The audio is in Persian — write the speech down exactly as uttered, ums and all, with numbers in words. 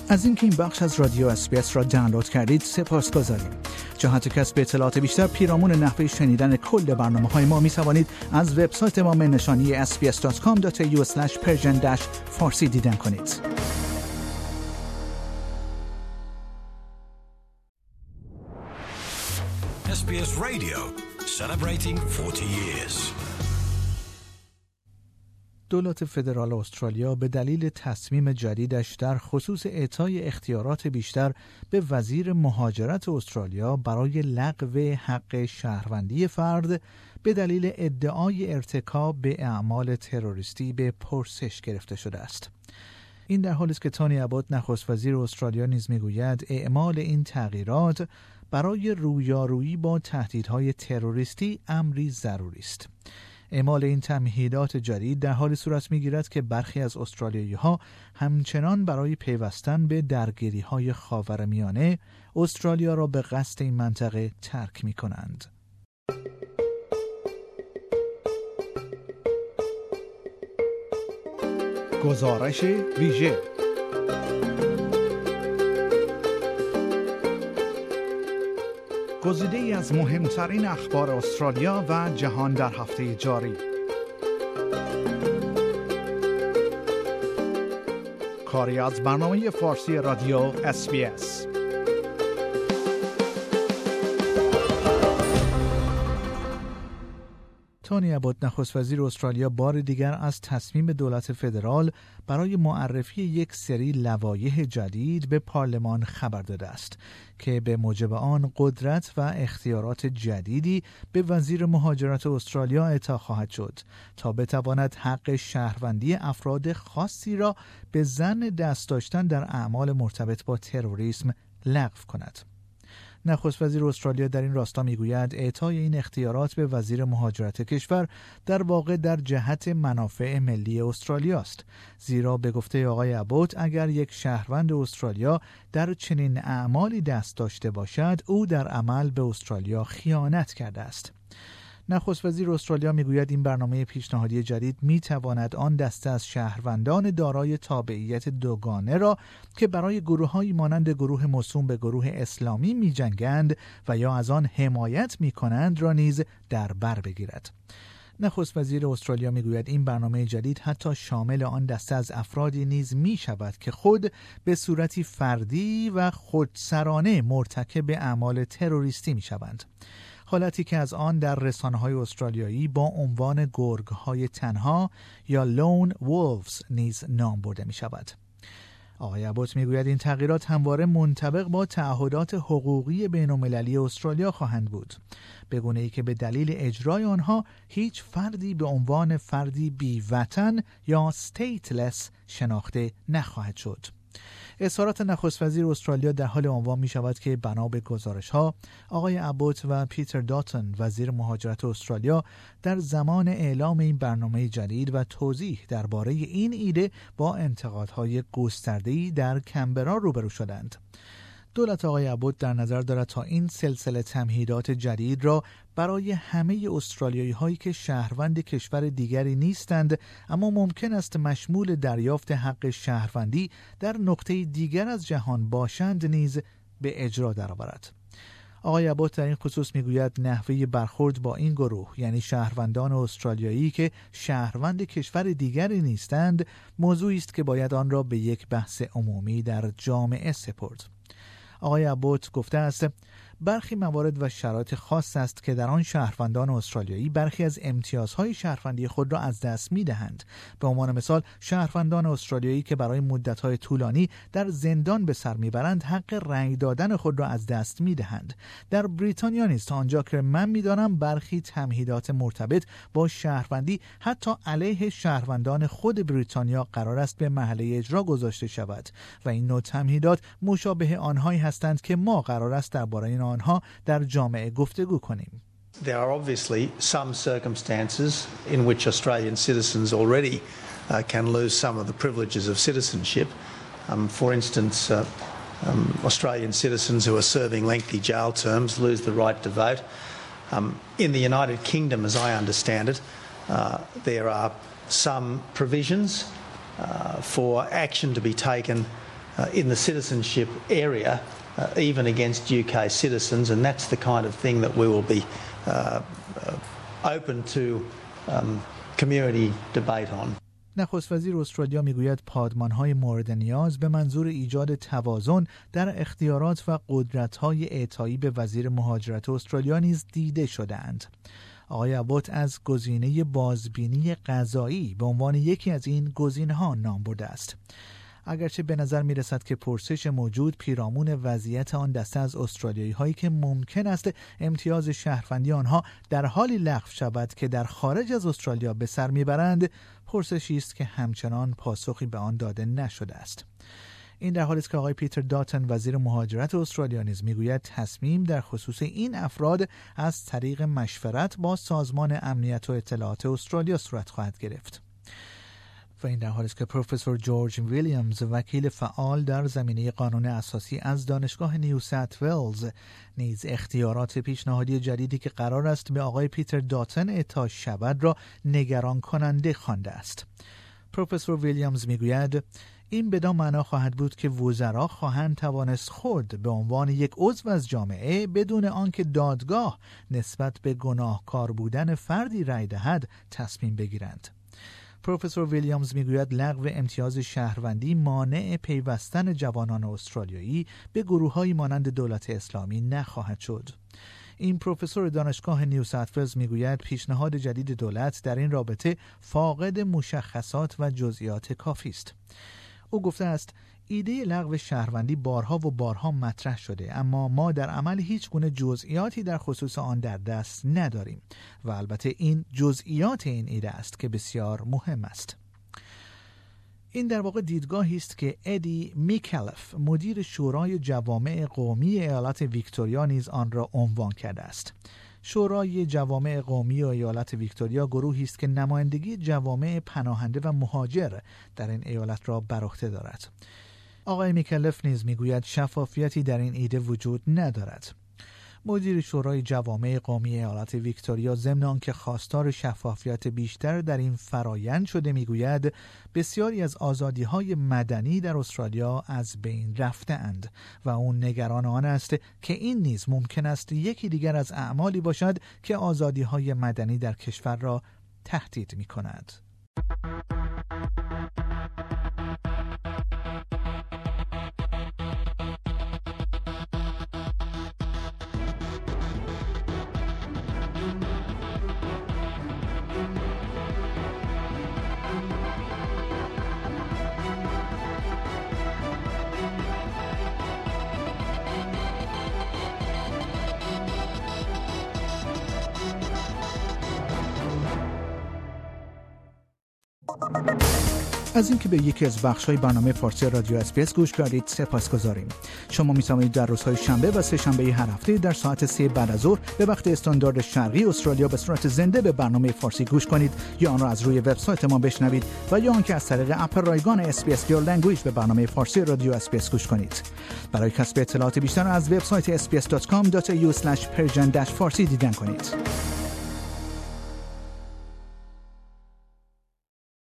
از اینکه این بخش از رادیو اس بی اس را دانلود کردید سپاسگزاریم. جهت کسب اطلاعات بیشتر پیرامون نحوه شنیدن کل برنامه‌های ما می توانید از وبسایت ما نشانی اس بی اس دات کام دات ای یو اسلش پرژن فارسی دیدن کنید. اس بی اس Radio, celebrating forty years. دولت فدرال استرالیا به دلیل تصمیم جدیدش در خصوص اعطای اختیارات بیشتر به وزیر مهاجرت استرالیا برای لغو حق شهروندی فرد به دلیل ادعای ارتکاب به اعمال تروریستی به پرسش گرفته شده است. این در حالی است که تونی ابوت نخست وزیر استرالیا نیز میگوید اعمال این تغییرات برای رویارویی با تهدیدهای تروریستی امری ضروری است. اعمال این تمهیدات جدید در حالی صورت می‌گیرد که برخی از استرالیایی‌ها همچنان برای پیوستن به درگیری‌های خاورمیانه استرالیا را به قصد این منطقه ترک می‌کنند. گزارش ویژه گزیده‌ای از مهمترین اخبار استرالیا و جهان در هفته جاری. کاری از برنامه فارسی رادیو اس بی اس. تونی ابوت نخست وزیر استرالیا بار دیگر از تصمیم دولت فدرال برای معرفی یک سری لوایح جدید به پارلمان خبر داده است که به موجب آن قدرت و اختیارات جدیدی به وزیر مهاجرت استرالیا اعطا خواهد شد تا بتواند حق شهروندی افراد خاصی را به ظن دست داشتن در اعمال مرتبط با تروریسم لغو کند. نخست وزیر استرالیا در این راستا میگوید اعطای این اختیارات به وزیر مهاجرت کشور در واقع در جهت منافع ملی استرالیا است، زیرا به گفته آقای ابوت اگر یک شهروند استرالیا در چنین اعمالی دست داشته باشد او در عمل به استرالیا خیانت کرده است. نخست وزیر استرالیا میگوید این برنامه پیشنهادی جدید میتواند آن دسته از شهروندان دارای تابعیت دوگانه را که برای گروه‌هایی مانند گروه موسوم به گروه اسلامی میجنگند و یا از آن حمایت میکنند را نیز در بر بگیرد. نخست وزیر استرالیا میگوید این برنامه جدید حتی شامل آن دسته از افرادی نیز می شود که خود به صورتی فردی و خودسرانه مرتکب اعمال تروریستی می شوند. حالتی که از آن در رسانه‌های استرالیایی با عنوان گرگ‌های تنها یا لون وولفز نیز نام برده می شود. آقای ابوت میگوید این تغییرات همواره منطبق با تعهدات حقوقی بین‌المللی استرالیا خواهند بود، به گونه‌ای که به دلیل اجرای آنها هیچ فردی به عنوان فردی بی‌وطن یا stateless شناخته نخواهد شد. اظهارات نخست وزیر استرالیا در حال عنوان می شود که بنا به گزارش ها آقای ابوت و پیتر داتن وزیر مهاجرت استرالیا در زمان اعلام این برنامه جدید و توضیح درباره این ایده با انتقادهای گسترده‌ای در کمبرا روبرو شدند. دولت آقای ابوت در نظر دارد تا این سلسله تمهیدات جدید را برای همه استرالیایی هایی که شهروند کشور دیگری نیستند اما ممکن است مشمول دریافت حق شهروندی در نقطه دیگر از جهان باشند نیز به اجرا درآورد. آقای ابوت در این خصوص میگوید نحوه برخورد با این گروه یعنی شهروندان استرالیایی که شهروند کشور دیگری نیستند موضوعی است که باید آن را به یک بحث عمومی در جامعه سپرد. آقای ابوت گفته است برخی موارد و شرایط خاص است که در آن شهروندان استرالیایی برخی از امتیازهای شهروندی خود را از دست می‌دهند. به عنوان مثال شهروندان استرالیایی که برای مدت‌های طولانی در زندان به سر می‌برند حق رأی دادن خود را از دست می‌دهند. در بریتانیا نیز تا آنجا که من می‌دانم برخی تمهیدات مرتبط با شهروندی حتی علیه شهروندان خود بریتانیا قرار است به محله اجرا گذاشته شود و این نوع تمهیدات مشابه آنهایی هستند که ما قرار است درباره آنها در جامعه گفتگو کنیم. There are obviously some circumstances in which Australian citizens already uh, can lose some of the privileges of citizenship. Um, for instance, uh, um, Australian citizens who are serving lengthy jail terms lose the right to vote. Um, in the United Kingdom, as I understand it, uh, there are some provisions uh, for action to be taken uh, in the citizenship area, uh, even against U K citizens, and that's the kind of thing that we will be uh, uh, open to um, community debate on. نخست وزیر استرالیا میگوید پادمان‌های مورد نیاز به منظور ایجاد توازن در اختیارات و قدرت‌های اعطایی به وزیر مهاجرت استرالیا نیز دیده شده‌اند. آقای ابوت از گزینه بازبینی قضایی به عنوان یکی از این گزینه‌ها نام برده است. اگرچه به نظر می رسد که پرسش موجود پیرامون وضعیت آن دسته از استرالیایی هایی که ممکن است امتیاز شهروندی آنها در حالی لغو شود که در خارج از استرالیا به سر می برند، پرسشی است که همچنان پاسخی به آن داده نشده است. این در حالی است که آقای پیتر داتن وزیر مهاجرت استرالیا نیز میگوید تصمیم در خصوص این افراد از طریق مشورت با سازمان امنیت و اطلاعات استرالیا صورت خواهد گرفت. و این در حالی است که پروفسور جورج ویلیامز وکیل فعال در زمینه قانون اساسی از دانشگاه نیو ساوت ولز نیز اختیارات پیشنهادی جدیدی که قرار است به آقای پیتر داتن اعطا شود را نگران کننده خوانده است. پروفسور ویلیامز میگوید این بدان معنا خواهد بود که وزرا خواهند توانست خود به عنوان یک عضو از جامعه بدون آنکه دادگاه نسبت به گناهکار بودن فردی رأی دهد تصمیم بگیرند. پروفسور ویلیامز میگوید لغو امتیاز شهروندی مانع پیوستن جوانان استرالیایی به گروه‌هایی مانند دولت اسلامی نخواهد شد. این پروفسور دانشگاه نیو ساوت ولز میگوید پیشنهاد جدید دولت در این رابطه فاقد مشخصات و جزئیات کافی است. او گفته است ایده لغو شهروندی بارها و بارها مطرح شده، اما ما در عمل هیچ گونه جزئیاتی در خصوص آن در دست نداریم و البته این جزئیات این ایده است که بسیار مهم است. این در واقع دیدگاهی است که ادی میکلف مدیر شورای جوامع قومی ایالت ویکتوریا نیز آن را عنوان کرده است. شورای جوامع قومی و ایالت ویکتوریا گروهی است که نمایندگی جوامع پناهنده و مهاجر در این ایالت را بر عهده دارد. آقای میکلف نیز میگوید شفافیتی در این ایده وجود ندارد. مدیر شورای جوامع قومی ایالت ویکتوریا ضمن آنکه خواستار شفافیت بیشتر در این فرایند شده میگوید بسیاری از آزادی‌های مدنی در استرالیا از بین رفته‌اند و اون نگران آن است که این نیز ممکن است یکی دیگر از اعمالی باشد که آزادی‌های مدنی در کشور را تهدید می‌کند. از اینکه به یکی از بخش‌های برنامه فارسی رادیو اس‌بی‌اس گوش کردید سپاسگزاریم. شما می‌توانید در روزهای شنبه و سه شنبه هر هفته در ساعت سه بعد از ظهر به وقت استاندارد شرقی استرالیا به صورت زنده به برنامه فارسی گوش کنید یا آن را از روی وبسایت ما بشنوید و یا آنکه از طریق اپ رایگان اس‌بی‌اس Your Language به برنامه فارسی رادیو اس‌بی‌اس گوش کنید. برای کسب اطلاعات بیشتر از وبسایت اس بی اس دات کام دات ای یو اسلش پرژن فارسی دیدن کنید.